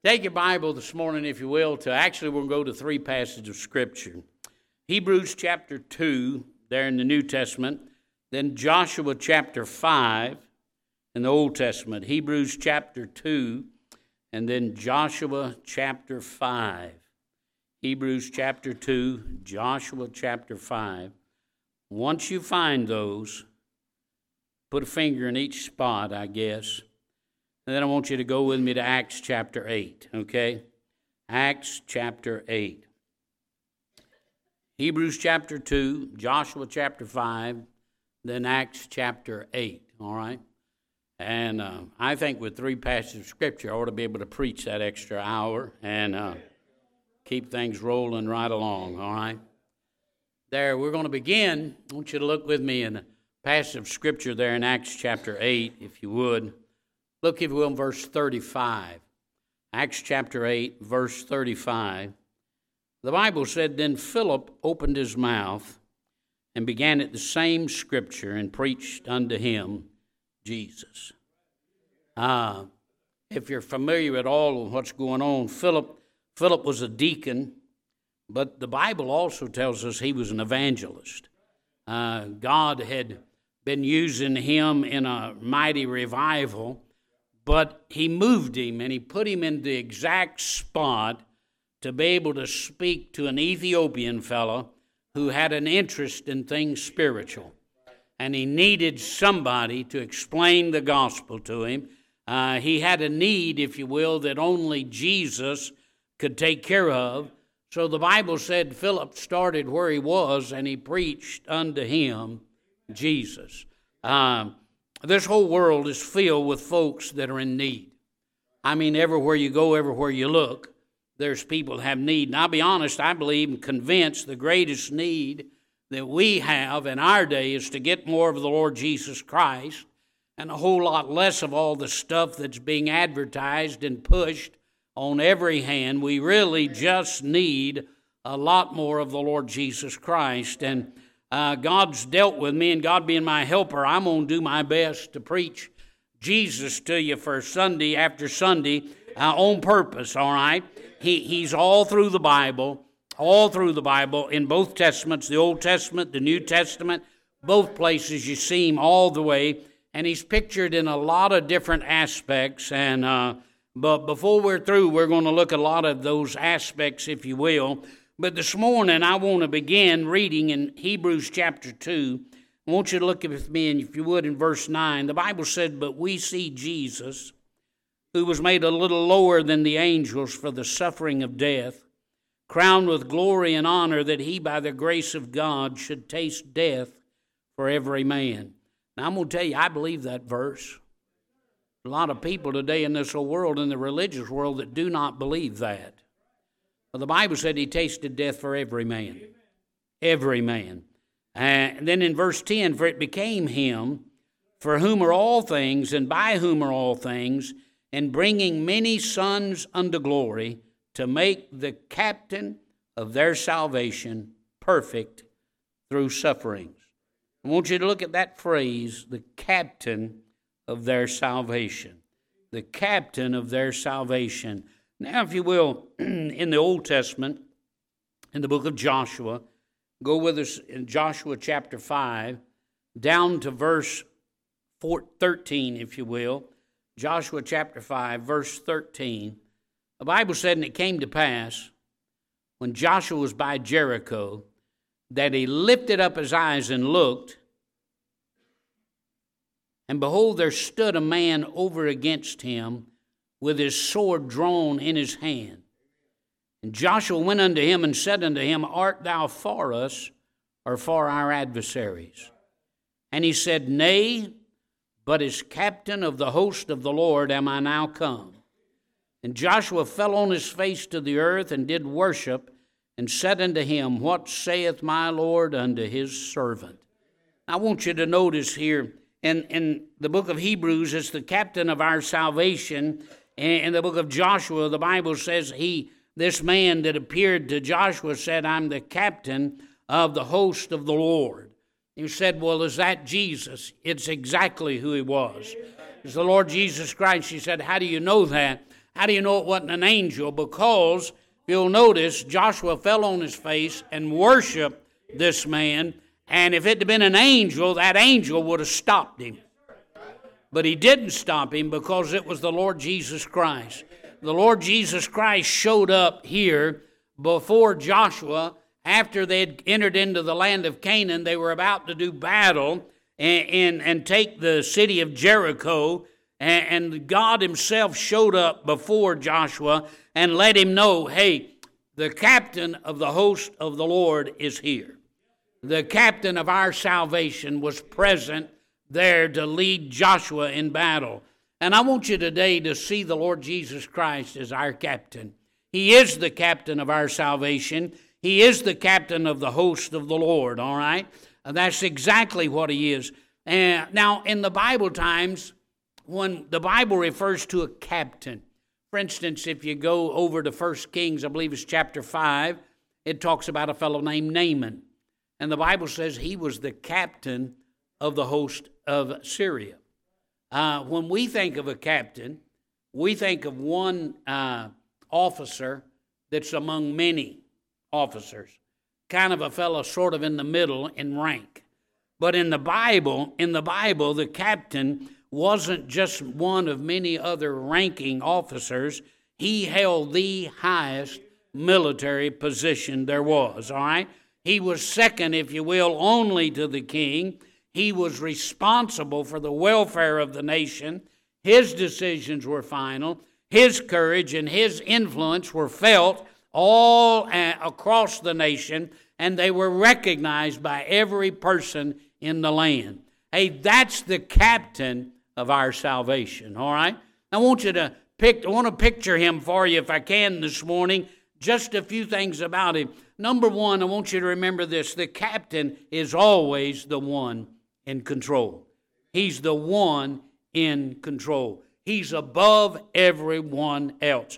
Take your Bible this morning, if you will, we're going to go to three passages of Scripture. Hebrews chapter 2, there in the New Testament, then Joshua chapter 5 in the Old Testament. Hebrews chapter 2, and then Joshua chapter 5. Hebrews chapter 2, Joshua chapter 5. Once you find those, put a finger in each spot, I guess. And then I want you to go with me to Acts chapter 8, okay? Acts chapter 8. Hebrews chapter 2, Joshua chapter 5, then Acts chapter 8, all right? And I think with three passages of Scripture, I ought to be able to preach that extra hour and keep things rolling right along, all right? There, we're going to begin. I want you to look with me in a passage of Scripture there in Acts chapter 8, if you would. Look, if you will, in verse 35. Acts chapter 8, verse 35. The Bible said, Then Philip opened his mouth and began at the same Scripture and preached unto him Jesus. If you're familiar at all with what's going on, Philip was a deacon, but the Bible also tells us he was an evangelist. God had been using him in a mighty revival, but he moved him and he put him in the exact spot to be able to speak to an Ethiopian fellow who had an interest in things spiritual. And he needed somebody to explain the gospel to him. He had a need, if you will, that only Jesus could take care of. So the Bible said Philip started where he was and he preached unto him Jesus. This whole world is filled with folks that are in need. I mean, everywhere you go, everywhere you look, there's people that have need. And I'll be honest, I believe and convinced the greatest need that we have in our day is to get more of the Lord Jesus Christ and a whole lot less of all the stuff that's being advertised and pushed on every hand. We really just need a lot more of the Lord Jesus Christ. And God's dealt with me, and God being my helper, I'm going to do my best to preach Jesus to you for Sunday after Sunday on purpose, all right? He's all through the Bible, in both Testaments, the Old Testament, the New Testament, both places you see him all the way, and he's pictured in a lot of different aspects, and but before we're through, we're going to look at a lot of those aspects, if you will. But this morning, I want to begin reading in Hebrews chapter 2. I want you to look with me, and if you would, in verse 9. The Bible said, But we see Jesus, who was made a little lower than the angels for the suffering of death, crowned with glory and honor, that he, by the grace of God, should taste death for every man. Now, I'm going to tell you, I believe that verse. A lot of people today in this whole world, in the religious world, that do not believe that. Well, the Bible said he tasted death for every man. Every man. And then in verse 10, For it became him, for whom are all things, and by whom are all things, and bringing many sons unto glory, to make the captain of their salvation perfect through sufferings. I want you to look at that phrase, the captain of their salvation. The captain of their salvation. Now, if you will, in the Old Testament, in the book of Joshua, go with us in Joshua chapter 5, down to verse 13, if you will. Joshua chapter 5, verse 13. The Bible said, And it came to pass, when Joshua was by Jericho, that he lifted up his eyes and looked, and behold, there stood a man over against him, with his sword drawn in his hand. And Joshua went unto him and said unto him, Art thou for us, or for our adversaries? And he said, Nay, but as captain of the host of the Lord am I now come. And Joshua fell on his face to the earth, and did worship, and said unto him, What saith my Lord unto his servant? I want you to notice here, in the book of Hebrews, it's the captain of our salvation. In the book of Joshua, the Bible says this man that appeared to Joshua said, I'm the captain of the host of the Lord. You said, well, is that Jesus? It's exactly who he was. It's the Lord Jesus Christ. He said, how do you know that? How do you know it wasn't an angel? Because you'll notice Joshua fell on his face and worshiped this man. And if it had been an angel, that angel would have stopped him. But he didn't stop him because it was the Lord Jesus Christ. The Lord Jesus Christ showed up here before Joshua. After they had entered into the land of Canaan, they were about to do battle and take the city of Jericho. And God himself showed up before Joshua and let him know, hey, the captain of the host of the Lord is here. The captain of our salvation was present there to lead Joshua in battle. And I want you today to see the Lord Jesus Christ as our captain. He is the captain of our salvation. He is the captain of the host of the Lord, all right? And that's exactly what he is. Now, in the Bible times, when the Bible refers to a captain, for instance, if you go over to 1 Kings, I believe it's chapter 5, it talks about a fellow named Naaman. And the Bible says he was the captain of the host of Syria. When we think of a captain, we think of one officer that's among many officers, kind of a fellow sort of in the middle in rank. But in the Bible, the captain wasn't just one of many other ranking officers. He held the highest military position there was, all right? He was second, if you will, only to the king. He was responsible for the welfare of the nation. His decisions were final. His courage and his influence were felt all across the nation, and they were recognized by every person in the land. Hey, that's the captain of our salvation, all right? I want to picture him for you if I can this morning. Just a few things about him. Number one, I want you to remember this. The captain is always the one in control. He's the one in control. He's above everyone else.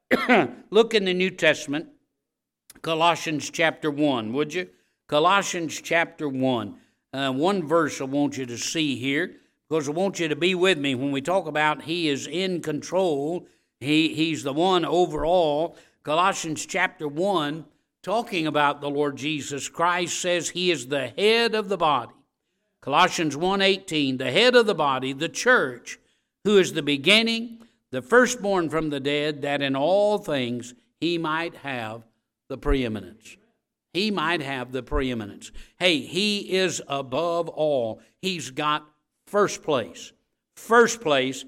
Look in the New Testament, Colossians chapter 1, would you? Colossians chapter 1. One verse I want you to see here, because I want you to be with me when we talk about he is in control. He's the one over all. Colossians chapter 1, talking about the Lord Jesus Christ, says he is the head of the body. Colossians 1:18, the head of the body, the church, who is the beginning, the firstborn from the dead, that in all things he might have the preeminence. He might have the preeminence. Hey, he is above all. He's got first place. First place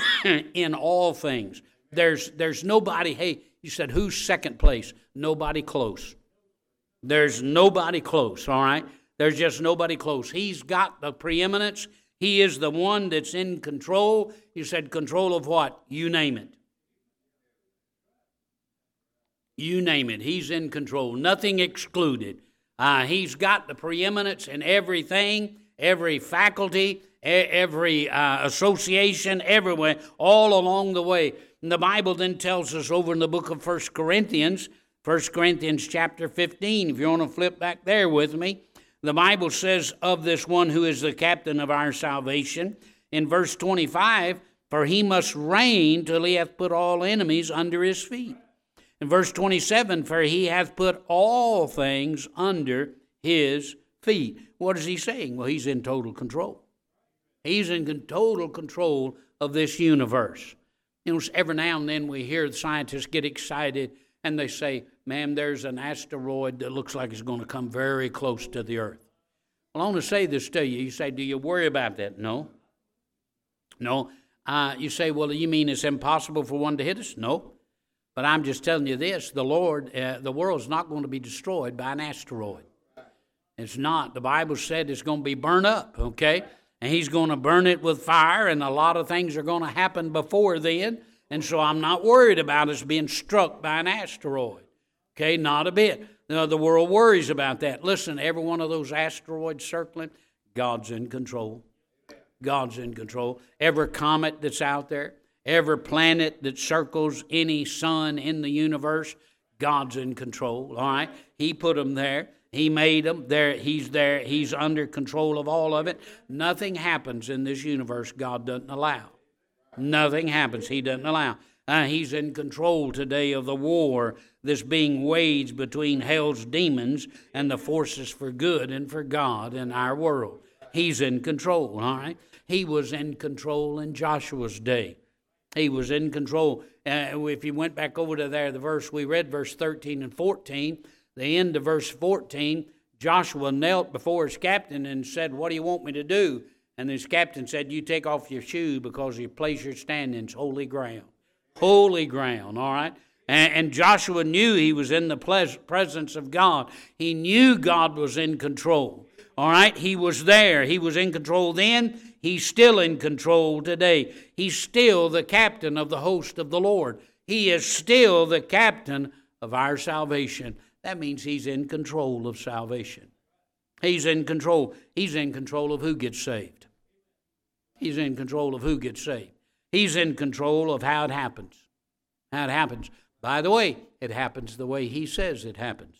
in all things. There's nobody, hey, you said, who's second place? Nobody close. There's nobody close, all right? There's just nobody close. He's got the preeminence. He is the one that's in control. You said control of what? You name it. You name it. He's in control. Nothing excluded. He's got the preeminence in everything, every faculty, every association, everywhere, all along the way. And the Bible then tells us over in the book of 1 Corinthians chapter 15, if you want to flip back there with me, the Bible says of this one who is the captain of our salvation, in verse 25, for he must reign till he hath put all enemies under his feet. In verse 27, for he hath put all things under his feet. What is he saying? Well, he's in total control. He's in total control of this universe. You know, every now and then we hear the scientists get excited and they say, ma'am, there's an asteroid that looks like it's going to come very close to the earth. Well, I want to say this to you. You say, do you worry about that? No. No. You say, well, you mean it's impossible for one to hit us? No. But I'm just telling you this, the world's not going to be destroyed by an asteroid. It's not. The Bible said it's going to be burned up, okay? And he's going to burn it with fire, and a lot of things are going to happen before then. And so I'm not worried about us being struck by an asteroid. Okay, not a bit. The world worries about that. Listen, every one of those asteroids circling, God's in control. God's in control. Every comet that's out there, every planet that circles any sun in the universe, God's in control, all right? He put them there. He made them. He's there. He's under control of all of it. Nothing happens in this universe God doesn't allow. Nothing happens He doesn't allow. He's in control today of the war that's being waged between hell's demons and the forces for good and for God in our world. He's in control, all right? He was in control in Joshua's day. He was in control. If you went back over to there, the verse we read, verse 13 and 14, the end of verse 14, Joshua knelt before his captain and said, "What do you want me to do?" And his captain said, "You take off your shoe because your place you're standing is holy ground." Holy ground, all right? And Joshua knew he was in the presence of God. He knew God was in control, all right? He was there. He was in control then. He's still in control today. He's still the captain of the host of the Lord. He is still the captain of our salvation. That means he's in control of salvation. He's in control. He's in control of who gets saved. He's in control of who gets saved. He's in control of how it happens. How it happens. By the way, it happens the way he says it happens.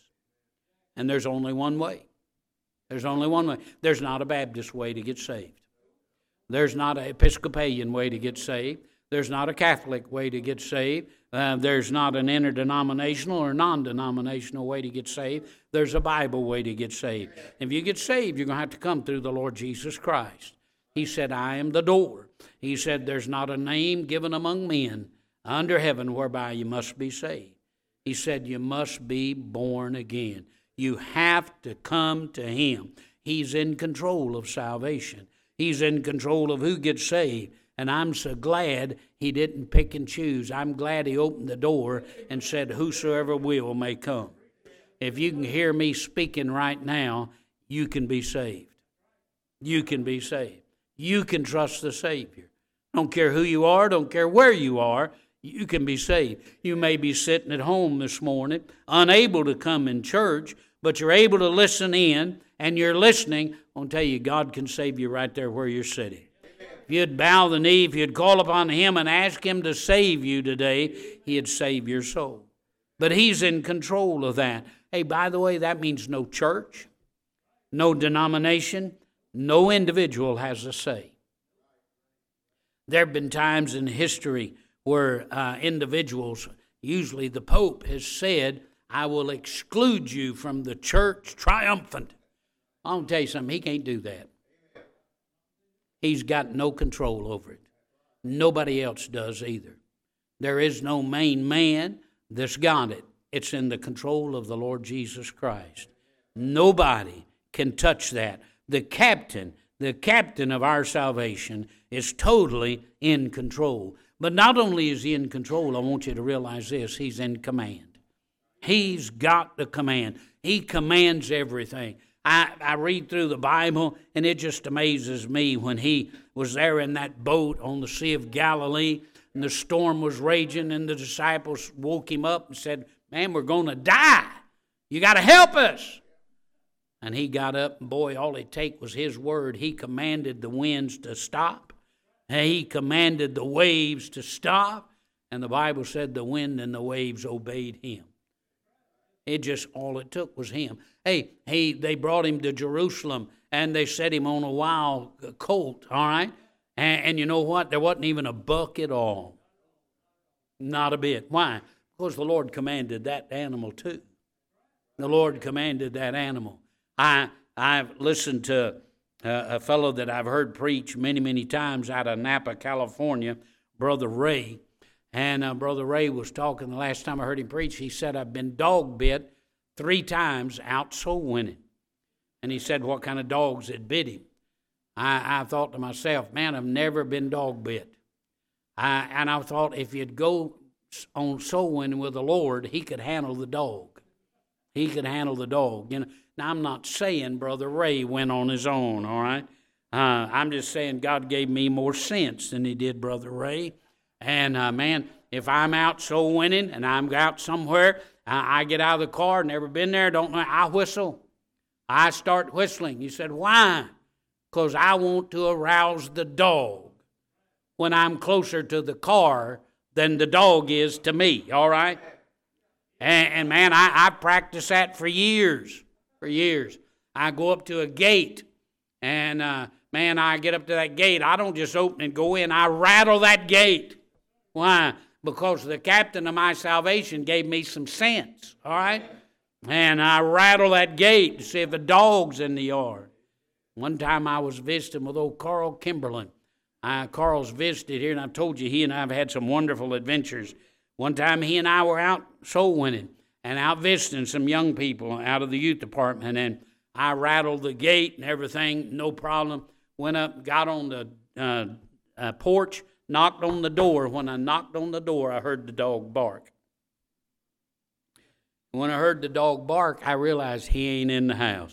And there's only one way. There's only one way. There's not a Baptist way to get saved. There's not an Episcopalian way to get saved. There's not a Catholic way to get saved. There's not an interdenominational or non-denominational way to get saved. There's a Bible way to get saved. If you get saved, you're going to have to come through the Lord Jesus Christ. He said, "I am the door." He said, "There's not a name given among men under heaven whereby you must be saved." He said, "You must be born again." You have to come to him. He's in control of salvation. He's in control of who gets saved. And I'm so glad he didn't pick and choose. I'm glad he opened the door and said, "Whosoever will may come." If you can hear me speaking right now, you can be saved. You can be saved. You can trust the Savior. Don't care who you are, don't care where you are, you can be saved. You may be sitting at home this morning, unable to come in church, but you're able to listen in, and you're listening. I'll tell you, God can save you right there where you're sitting. If you'd bow the knee, if you'd call upon him and ask him to save you today, he'd save your soul. But he's in control of that. Hey, by the way, that means no church, no denomination, no individual has a say. There have been times in history where individuals, usually the Pope, has said, "I will exclude you from the church triumphant." I'll tell you something, he can't do that. He's got no control over it. Nobody else does either. There is no main man that's got it. It's in the control of the Lord Jesus Christ. Nobody can touch that. The captain of our salvation is totally in control. But not only is he in control, I want you to realize this, he's in command. He's got the command. He commands everything. I read through the Bible, and it just amazes me when he was there in that boat on the Sea of Galilee, and the storm was raging, and the disciples woke him up and said, "Man, we're going to die. You got to help us." And he got up, and boy, all it take was his word. He commanded the winds to stop. He commanded the waves to stop. And the Bible said the wind and the waves obeyed him. All it took was him. They brought him to Jerusalem, and they set him on a wild colt, all right? And you know what? There wasn't even a buck at all. Not a bit. Why? Because the Lord commanded that animal too. The Lord commanded that animal. I've listened to a fellow that I've heard preach many, many times out of Napa, California, Brother Ray. And Brother Ray was talking the last time I heard him preach. He said, "I've been dog bit 3 times out soul winning." And he said, what kind of dogs had bit him? I thought to myself, man, I've never been dog bit. And I thought if you'd go on soul winning with the Lord, he could handle the dog. He could handle the dog. You know. Now, I'm not saying Brother Ray went on his own, all right? I'm just saying God gave me more sense than he did Brother Ray. And, man, if I'm out soul winning and I'm out somewhere, I get out of the car, never been there, don't know, I whistle. I start whistling. You said, why? Because I want to arouse the dog when I'm closer to the car than the dog is to me, all right? And man, I practiced that for years. I go up to a gate, and, man, I get up to that gate. I don't just open and go in. I rattle that gate. Why? Because the captain of my salvation gave me some sense, all right? And I rattle that gate to see if a dog's in the yard. One time I was visiting with old Carl Kimberlin. Carl's visited here, and I told you he and I have had some wonderful adventures. One time he and I were out soul winning and out visiting some young people out of the youth department, and I rattled the gate and everything, no problem. Went up, got on the porch, knocked on the door. When I knocked on the door, I heard the dog bark. When I heard the dog bark, I realized he ain't in the house.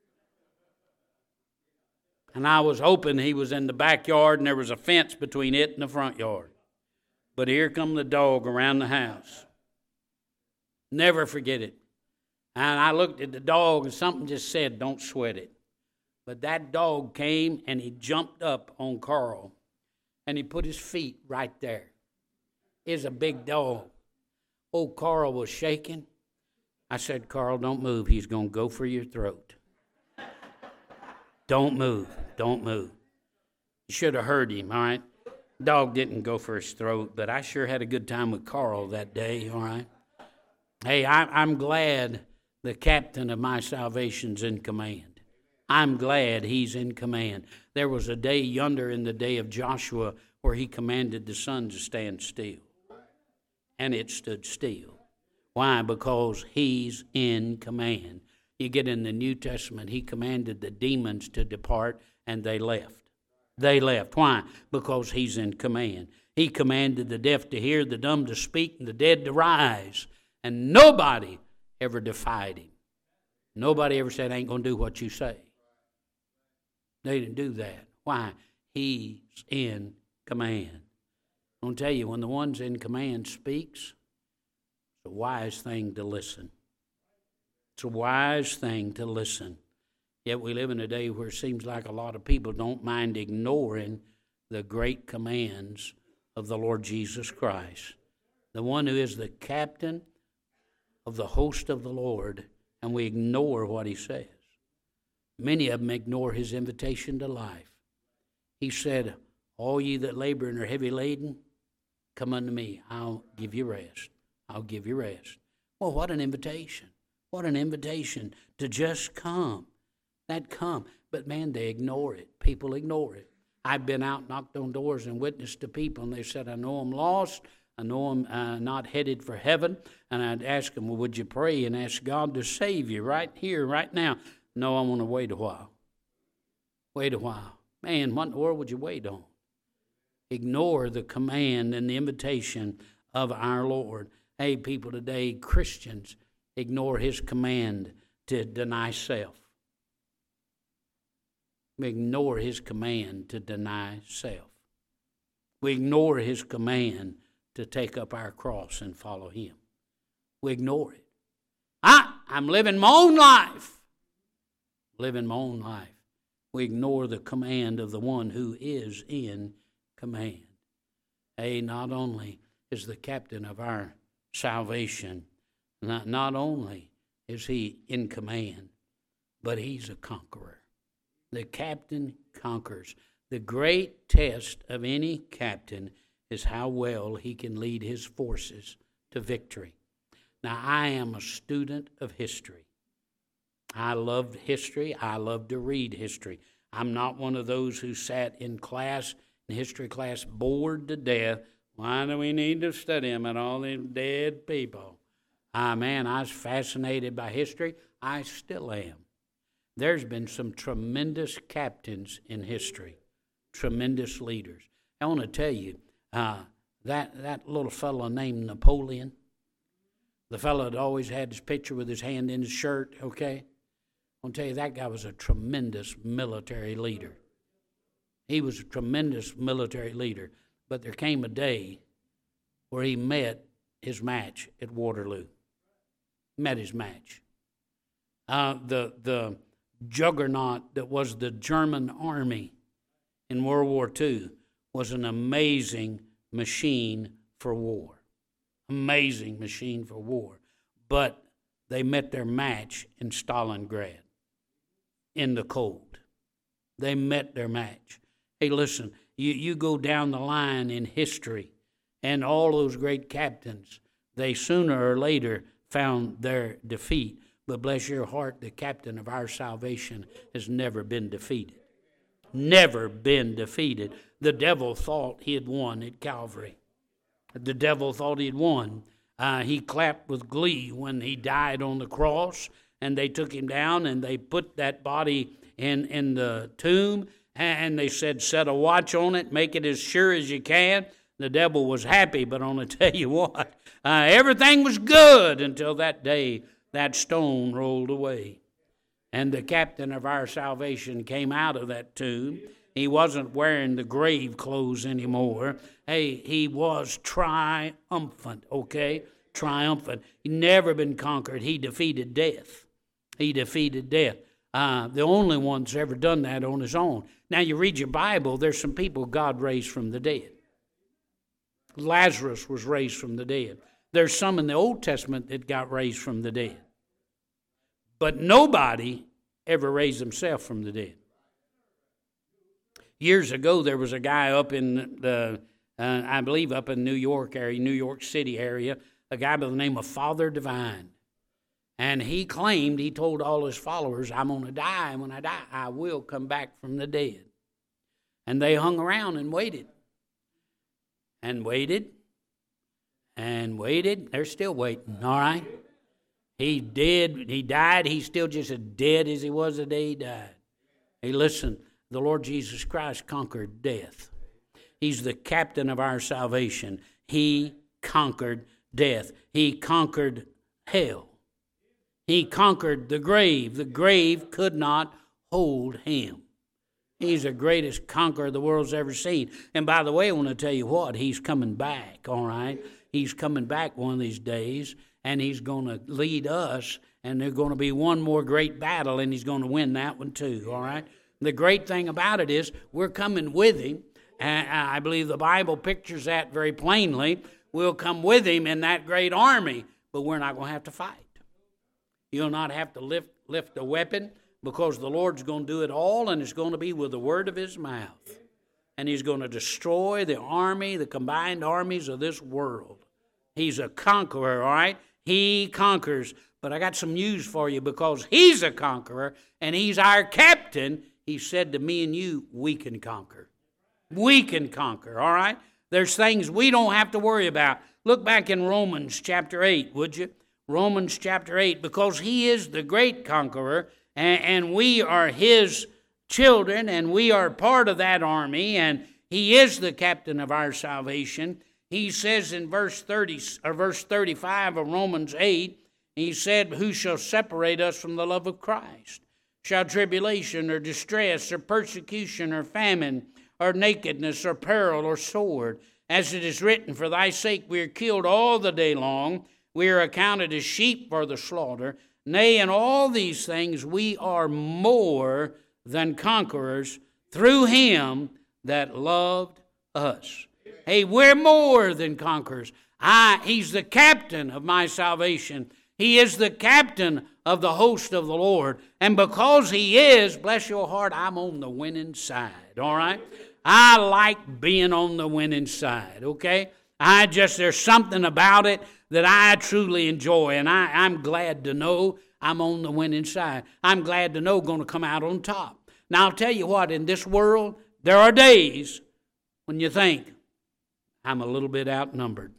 And I was hoping he was in the backyard and there was a fence between it and the front yard. But here come the dog around the house. Never forget it. And I looked at the dog and something just said, don't sweat it. But that dog came and he jumped up on Carl and he put his feet right there. He's a big dog. Old Carl was shaking. I said, Carl, don't move. He's going to go for your throat. Don't move. Don't move. You should have heard him, all right? Dog didn't go for his throat, but I sure had a good time with Carl that day, all right? Hey, I'm glad the captain of my salvation's in command. I'm glad he's in command. There was a day yonder in the day of Joshua where he commanded the sun to stand still. And it stood still. Why? Because he's in command. You get in the New Testament, he commanded the demons to depart, and they left. They left. Why? Because he's in command. He commanded the deaf to hear, the dumb to speak, and the dead to rise. And nobody ever defied him. Nobody ever said, I ain't going to do what you say. They didn't do that. Why? He's in command. I'm going to tell you, when the one's in command speaks, it's a wise thing to listen. It's a wise thing to listen. Yet we live in a day where it seems like a lot of people don't mind ignoring the great commands of the Lord Jesus Christ, the one who is the captain of the host of the Lord, and we ignore what he says. Many of them ignore his invitation to life. He said, all ye that labor and are heavy laden, come unto me. I'll give you rest. I'll give you rest. Well, what an invitation. What an invitation to just come. That come. But man, they ignore it. People ignore it. I've been out, knocked on doors and witnessed to people, and they said, I know I'm lost. I know I'm not headed for heaven. And I'd ask them, well, would you pray and ask God to save you right here, right now? No, I want to wait a while. Wait a while. Man, what in the world would you wait on? Ignore the command and the invitation of our Lord. Hey, people today, Christians, ignore his command to deny self. We ignore his command to deny self. We ignore his command to take up our cross and follow him. We ignore it. I'm living my own life. Living my own life. We ignore the command of the one who is in command. Hey, not only is the captain of our salvation, not only is he in command, but he's a conqueror. The captain conquers. The great test of any captain is how well he can lead his forces to victory. Now, I am a student of history. I loved history. I love to read history. I'm not one of those who sat in class, in history class, bored to death. Why do we need to study them and all them dead people? Man, I was fascinated by history. I still am. There's been some tremendous captains in history, tremendous leaders. I want to tell you, that little fellow named Napoleon, the fellow that always had his picture with his hand in his shirt, okay? I want to tell you, that guy was a tremendous military leader. He was a tremendous military leader. But there came a day where he met his match at Waterloo. Met his match. The juggernaut that was the German army in World War II was an amazing machine for war. Amazing machine for war. But they met their match in Stalingrad in the cold. They met their match. Hey, listen, you go down the line in history, and all those great captains, they sooner or later found their defeat. But bless your heart, the captain of our salvation has never been defeated. Never been defeated. The devil thought he had won at Calvary. The devil thought he had won. He clapped with glee when he died on the cross, and they took him down and they put that body in the tomb, and they said, set a watch on it, make it as sure as you can. The devil was happy, but I'm going to tell you what, everything was good until that day that stone rolled away. And the captain of our salvation came out of that tomb. He wasn't wearing the grave clothes anymore. Hey, he was triumphant, okay? Triumphant. He never been conquered. He defeated death. He defeated death. The only one that's ever done that on his own. Now, you read your Bible, there's some people God raised from the dead. Lazarus was raised from the dead. There's some in the Old Testament that got raised from the dead. But nobody ever raised himself from the dead. Years ago, there was a guy up in I believe up in New York area, New York City area, a guy by the name of Father Divine. And he claimed, he told all his followers, I'm going to die, and when I die, I will come back from the dead. And they hung around and waited. And waited. And waited. They're still waiting, all right? He died. He's still just as dead as he was the day he died. Hey, listen, the Lord Jesus Christ conquered death. He's the captain of our salvation. He conquered death. He conquered hell. He conquered the grave. The grave could not hold him. He's the greatest conqueror the world's ever seen. And by the way, I want to tell you what, he's coming back, all right? He's coming back one of these days, and he's going to lead us, and there's going to be one more great battle, and he's going to win that one too, all right? The great thing about it is we're coming with him, and I believe the Bible pictures that very plainly. We'll come with him in that great army, but we're not going to have to fight. You'll not have to lift a weapon, because the Lord's going to do it all, and it's going to be with the word of his mouth. And he's going to destroy the army, the combined armies of this world. He's a conqueror, all right? He conquers. But I got some news for you, because he's a conqueror and he's our captain. He said to me and you, we can conquer. We can conquer, all right? There's things we don't have to worry about. Look back in Romans chapter 8, would you? Romans chapter 8, because he is the great conqueror, and we are his children, and we are part of that army, and he is the captain of our salvation. He says in verse 35 of Romans 8, he said, who shall separate us from the love of Christ? Shall tribulation or distress or persecution or famine or nakedness or peril or sword? As it is written, for thy sake we are killed all the day long. We are accounted as sheep for the slaughter. Nay, in all these things we are more than conquerors through him that loved us. Hey, we're more than conquerors. He's the captain of my salvation. He is the captain of the host of the Lord. And because he is, bless your heart, I'm on the winning side, all right? I like being on the winning side, okay? There's something about it that I truly enjoy, and I'm glad to know I'm on the winning side. I'm glad to know I'm going to come out on top. Now, I'll tell you what, in this world, there are days when you think, I'm a little bit outnumbered.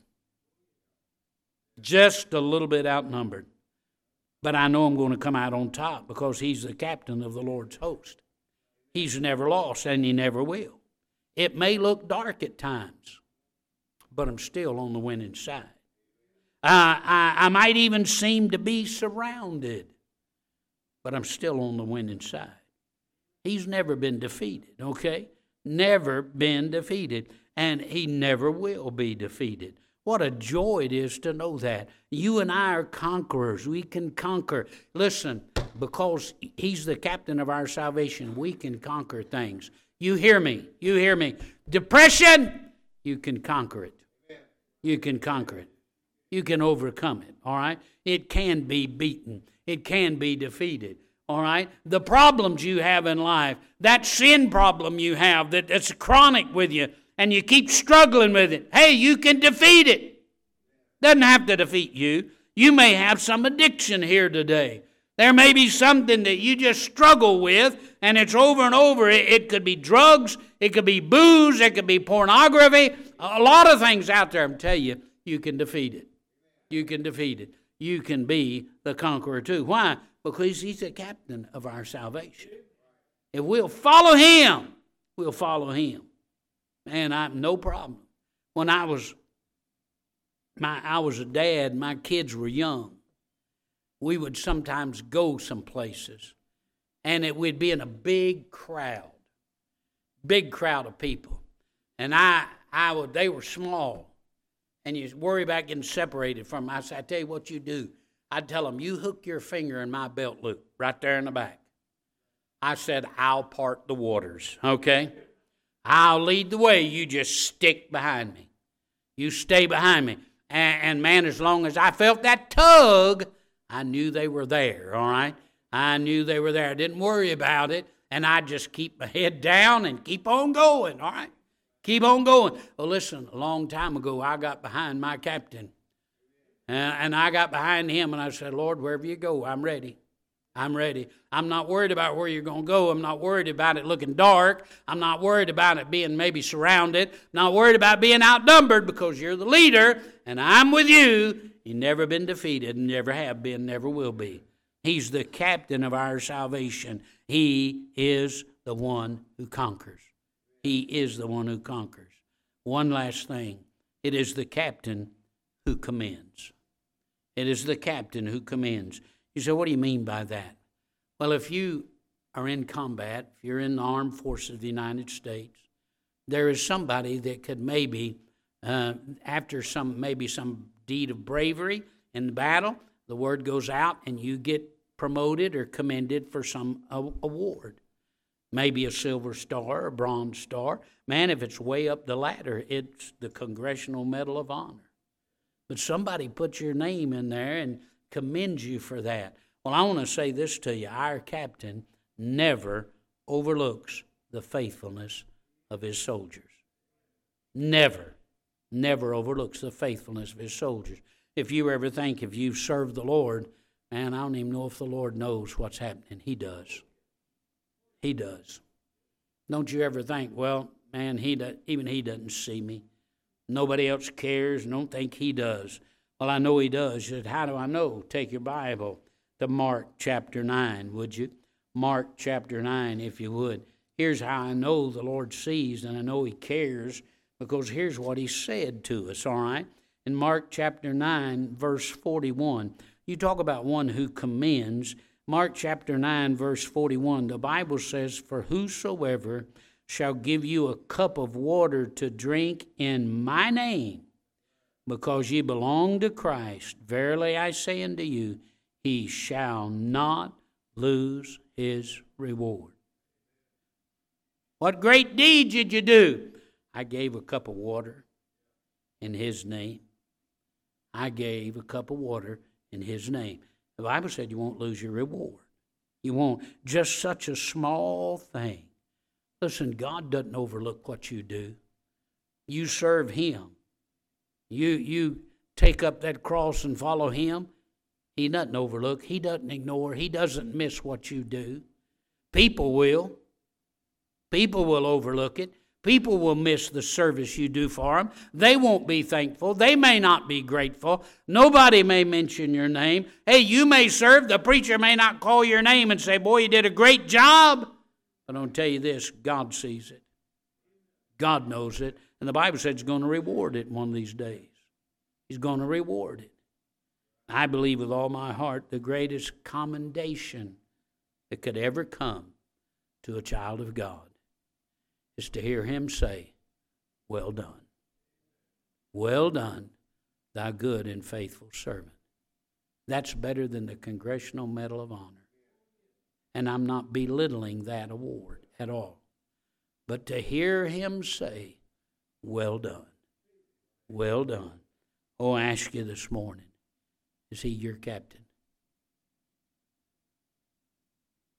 Just a little bit outnumbered. But I know I'm going to come out on top, because he's the captain of the Lord's host. He's never lost, and he never will. It may look dark at times, but I'm still on the winning side. I might even seem to be surrounded, but I'm still on the winning side. He's never been defeated, okay? Never been defeated, and he never will be defeated. What a joy it is to know that. You and I are conquerors. We can conquer. Listen, because he's the captain of our salvation, we can conquer things. You hear me. You hear me. Depression, you can conquer it. You can conquer it. You can overcome it, all right? It can be beaten. It can be defeated, all right? The problems you have in life, that sin problem you have that's chronic with you, and you keep struggling with it, hey, you can defeat it. Doesn't have to defeat you. You may have some addiction here today. There may be something that you just struggle with, and it's over and over. It could be drugs, it could be booze, it could be pornography. A lot of things out there. I'm telling you, you can defeat it. You can defeat it. You can be the conqueror too. Why? Because He's the captain of our salvation. If we'll follow Him, we'll follow Him. Man, I have no problem. When I was a dad, my kids were young. We would sometimes go some places, and we'd be in a big crowd of people. And they were small, and you worry about getting separated from them. I said, I tell you what you do. I'd tell them, you hook your finger in my belt loop right there in the back. I said, I'll part the waters, okay? I'll lead the way. You just stick behind me. You stay behind me. And man, as long as I felt that tug, I knew they were there, all right? I knew they were there. I didn't worry about it, and I'd just keep my head down and keep on going, all right? Keep on going. Well, listen, a long time ago, I got behind my captain, and I got behind him, and I said, Lord, wherever you go, I'm ready. I'm ready. I'm not worried about where you're going to go. I'm not worried about it looking dark. I'm not worried about it being maybe surrounded. I'm not worried about being outnumbered, because you're the leader, and I'm with you. You've never been defeated, and never have been, never will be. He's the captain of our salvation. He is the one who conquers. He is the one who conquers. One last thing. It is the captain who commends. It is the captain who commends. You say, what do you mean by that? Well, if you are in combat, if you're in the armed forces of the United States, there is somebody that could maybe, after some deed of bravery in the battle, the word goes out and you get promoted or commended for some award. Maybe a silver star, a bronze star. Man, if it's way up the ladder, it's the Congressional Medal of Honor. But somebody put your name in there and commends you for that. Well, I want to say this to you. Our captain never overlooks the faithfulness of his soldiers. Never overlooks the faithfulness of his soldiers. If you ever think, if you've served the Lord, man, I don't even know if the Lord knows what's happening. He does. He does. Don't you ever think, well, man, even he doesn't see me. Nobody else cares. Don't think he does. Well, I know he does. You said, how do I know? Take your Bible to Mark chapter 9, would you? Mark chapter 9, if you would. Here's how I know the Lord sees and I know He cares, because here's what He said to us, all right? In Mark chapter 9, verse 41, you talk about one who commends. Mark chapter 9, verse 41, the Bible says, for whosoever shall give you a cup of water to drink in my name, because ye belong to Christ, verily I say unto you, he shall not lose his reward. What great deed did you do? I gave a cup of water in His name. I gave a cup of water in His name. The Bible said you won't lose your reward. You won't. Just such a small thing. Listen, God doesn't overlook what you do. You serve Him. You take up that cross and follow Him. He doesn't overlook. He doesn't ignore. He doesn't miss what you do. People will. People will overlook it. People will miss the service you do for them. They won't be thankful. They may not be grateful. Nobody may mention your name. Hey, you may serve. The preacher may not call your name and say, boy, you did a great job. But I'll tell you this, God sees it. God knows it. And the Bible says He's going to reward it one of these days. He's going to reward it. I believe with all my heart the greatest commendation that could ever come to a child of God is to hear Him say, well done. Well done, thy good and faithful servant. That's better than the Congressional Medal of Honor. And I'm not belittling that award at all. But to hear Him say, well done. Well done. Oh, I ask you this morning, is He your captain?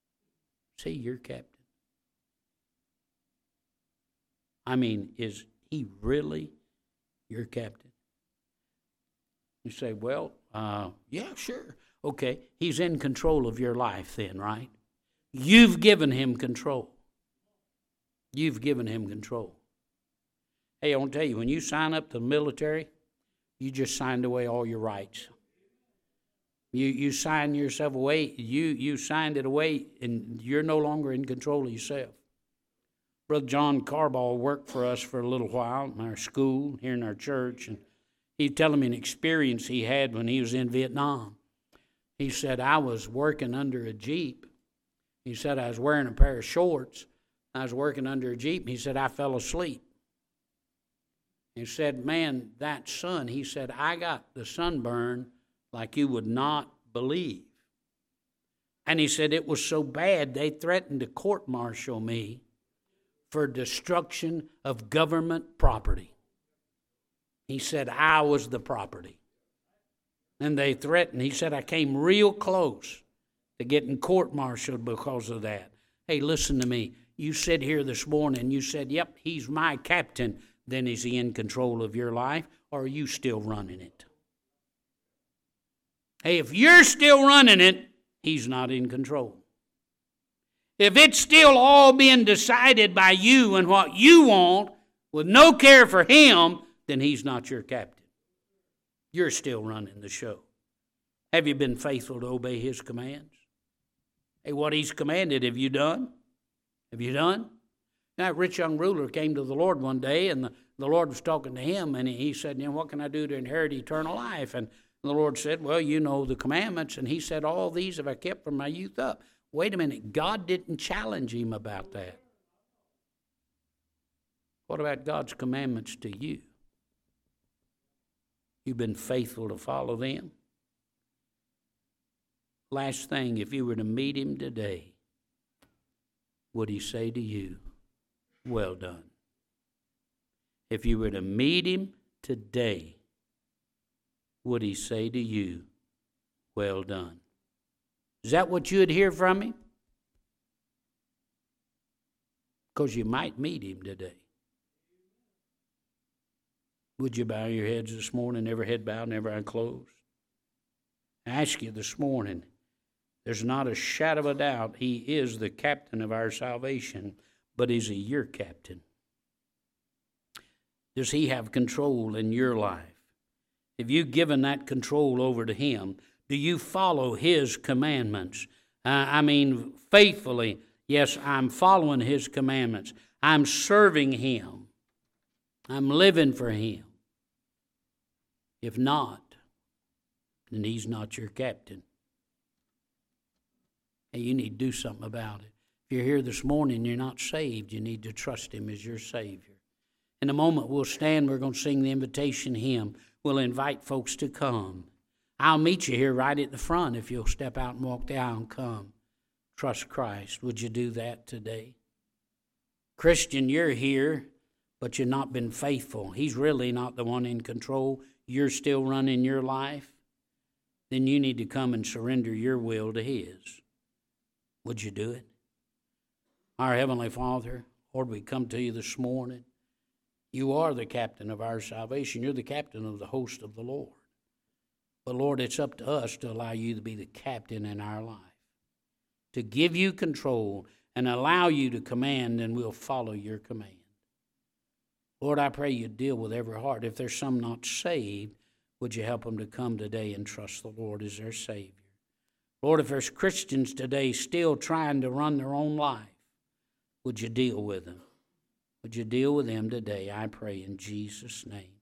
Is He your captain? I mean, is he really your captain? You say, well, yeah, sure. Okay, he's in control of your life then, right? You've given him control. You've given him control. Hey, I want to tell you, when you sign up to the military, you just signed away all your rights. You signed yourself away. You signed it away, and you're no longer in control of yourself. Brother John Carball worked for us for a little while in our school, here in our church, and he's telling me an experience he had when he was in Vietnam. He said, I was working under a Jeep. He said, I was wearing a pair of shorts. I was working under a Jeep. He said, I fell asleep. He said, man, that sun, he said, I got the sunburn like you would not believe. And he said, it was so bad they threatened to court-martial me for destruction of government property. He said, I was the property. And they threatened. He said, I came real close to getting court-martialed because of that. Hey, listen to me. You sit here this morning, you said, yep, he's my captain. Then is he in control of your life, or are you still running it? Hey, if you're still running it, he's not in control. If it's still all being decided by you and what you want, with no care for him, then he's not your captain. You're still running the show. Have you been faithful to obey his commands? Hey, what he's commanded, have you done? Have you done? That rich young ruler came to the Lord one day, and the Lord was talking to him, and he said, what can I do to inherit eternal life? And the Lord said, well, you know the commandments. And he said, all these have I kept from my youth up. Wait a minute, God didn't challenge him about that. What about God's commandments to you? You've been faithful to follow them? Last thing, if you were to meet him today, would he say to you, well done? If you were to meet him today, would he say to you, well done? Is that what you'd hear from him? Because you might meet him today. Would you bow your heads this morning, every head bowed and every eye closed? I ask you this morning, there's not a shadow of a doubt he is the captain of our salvation, but is he your captain? Does he have control in your life? Have you given that control over to him? Do you follow his commandments? Faithfully. Yes, I'm following his commandments. I'm serving him. I'm living for him. If not, then he's not your captain. Hey, you need to do something about it. If you're here this morning and you're not saved, you need to trust him as your Savior. In a moment, we'll stand. We're going to sing the invitation hymn. We'll invite folks to come. I'll meet you here right at the front if you'll step out and walk the aisle and come. Trust Christ. Would you do that today? Christian, you're here, but you've not been faithful. He's really not the one in control. You're still running your life. Then you need to come and surrender your will to his. Would you do it? Our Heavenly Father, Lord, we come to you this morning. You are the captain of our salvation. You're the captain of the host of the Lord. But Lord, it's up to us to allow you to be the captain in our life, to give you control and allow you to command, and we'll follow your command. Lord, I pray you deal with every heart. If there's some not saved, would you help them to come today and trust the Lord as their Savior? Lord, if there's Christians today still trying to run their own life, would you deal with them? Would you deal with them today? I pray in Jesus' name.